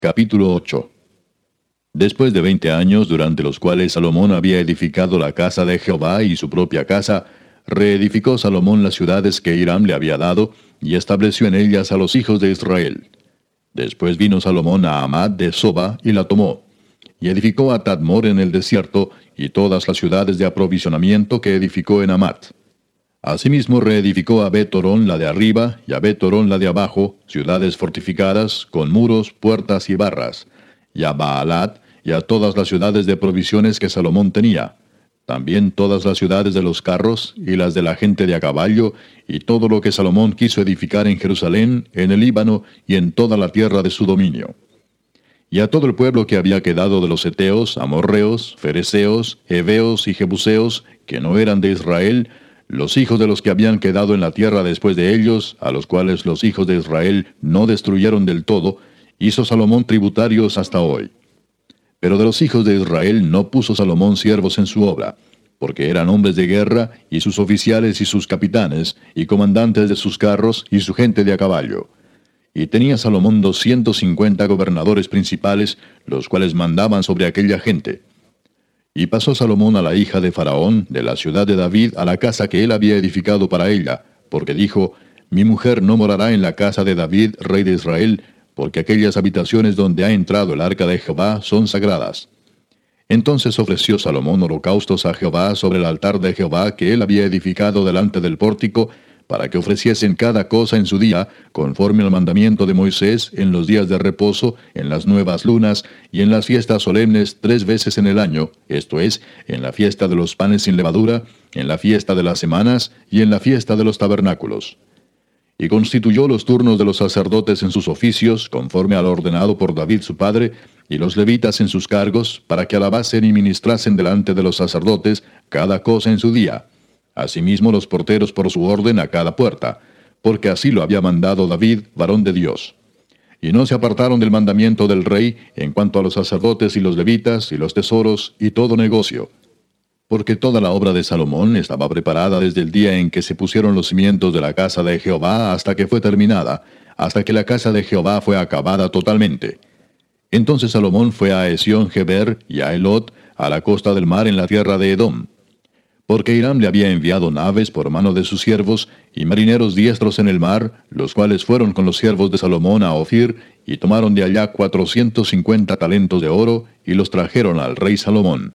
Capítulo 8. Después de 20 años, durante los cuales Salomón había edificado la casa de Jehová y su propia casa, reedificó Salomón las ciudades que Hiram le había dado, y estableció en ellas a los hijos de Israel. Después vino Salomón a Hamat de Soba, y la tomó. Y edificó a Tadmor en el desierto, y todas las ciudades de aprovisionamiento que edificó en Hamat. Asimismo reedificó a Bet-Horón la de arriba, y a Bet-Horón la de abajo, ciudades fortificadas, con muros, puertas y barras, y a Baalat, y a todas las ciudades de provisiones que Salomón tenía, también todas las ciudades de los carros, y las de la gente de a caballo, y todo lo que Salomón quiso edificar en Jerusalén, en el Líbano, y en toda la tierra de su dominio. Y a todo el pueblo que había quedado de los heteos, amorreos, fereceos, heveos y jebuseos, que no eran de Israel, los hijos de los que habían quedado en la tierra después de ellos, a los cuales los hijos de Israel no destruyeron del todo, hizo Salomón tributarios hasta hoy. Pero de los hijos de Israel no puso Salomón siervos en su obra, porque eran hombres de guerra, y sus oficiales y sus capitanes, y comandantes de sus carros, y su gente de a caballo. Y tenía Salomón 250 gobernadores principales, los cuales mandaban sobre aquella gente. Y pasó Salomón a la hija de Faraón, de la ciudad de David, a la casa que él había edificado para ella, porque dijo: Mi mujer no morará en la casa de David, rey de Israel, porque aquellas habitaciones donde ha entrado el arca de Jehová son sagradas. Entonces ofreció Salomón holocaustos a Jehová sobre el altar de Jehová que él había edificado delante del pórtico, para que ofreciesen cada cosa en su día, conforme al mandamiento de Moisés, en los días de reposo, en las nuevas lunas, y en las fiestas solemnes 3 veces en el año, esto es, en la fiesta de los panes sin levadura, en la fiesta de las semanas, y en la fiesta de los tabernáculos. Y constituyó los turnos de los sacerdotes en sus oficios, conforme a lo ordenado por David su padre, y los levitas en sus cargos, para que alabasen y ministrasen delante de los sacerdotes, cada cosa en su día. Asimismo los porteros por su orden a cada puerta, porque así lo había mandado David, varón de Dios. Y no se apartaron del mandamiento del rey en cuanto a los sacerdotes y los levitas, y los tesoros, y todo negocio. Porque toda la obra de Salomón estaba preparada desde el día en que se pusieron los cimientos de la casa de Jehová hasta que fue terminada, hasta que la casa de Jehová fue acabada totalmente. Entonces Salomón fue a Esión-Geber y a Elot, a la costa del mar en la tierra de Edom. Porque Hiram le había enviado naves por mano de sus siervos, y marineros diestros en el mar, los cuales fueron con los siervos de Salomón a Ofir, y tomaron de allá 450 talentos de oro, y los trajeron al rey Salomón.